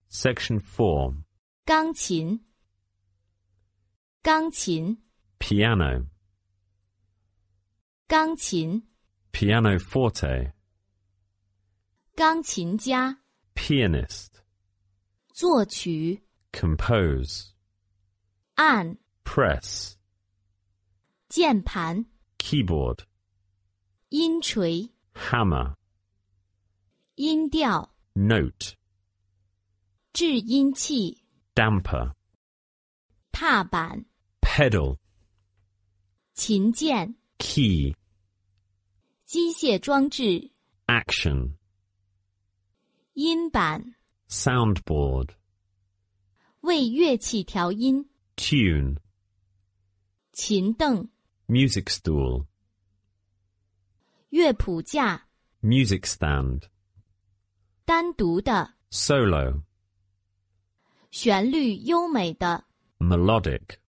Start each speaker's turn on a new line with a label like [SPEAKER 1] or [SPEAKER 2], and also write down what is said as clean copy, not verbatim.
[SPEAKER 1] Section 4.
[SPEAKER 2] 钢琴，钢琴，
[SPEAKER 1] Piano.
[SPEAKER 2] 钢琴，
[SPEAKER 1] Pianoforte.
[SPEAKER 2] 钢琴家，
[SPEAKER 1] Pianist.
[SPEAKER 2] 作曲，
[SPEAKER 1] Compose.
[SPEAKER 2] 按，
[SPEAKER 1] Press.
[SPEAKER 2] 键盘，
[SPEAKER 1] Keyboard.
[SPEAKER 2] 音锤，
[SPEAKER 1] Hammer.
[SPEAKER 2] 音调，
[SPEAKER 1] Note.
[SPEAKER 2] 制音器，
[SPEAKER 1] Damper.
[SPEAKER 2] 踏板，
[SPEAKER 1] Pedal.
[SPEAKER 2] 琴键，
[SPEAKER 1] Key.
[SPEAKER 2] 机械装置，
[SPEAKER 1] Action.
[SPEAKER 2] 音板，
[SPEAKER 1] Soundboard.
[SPEAKER 2] 为乐器调音，
[SPEAKER 1] Tune.
[SPEAKER 2] 琴凳，
[SPEAKER 1] Music stool.
[SPEAKER 2] 乐谱架，
[SPEAKER 1] Music stand.
[SPEAKER 2] 单独的，
[SPEAKER 1] Solo.
[SPEAKER 2] 旋律优美的，
[SPEAKER 1] Melodic.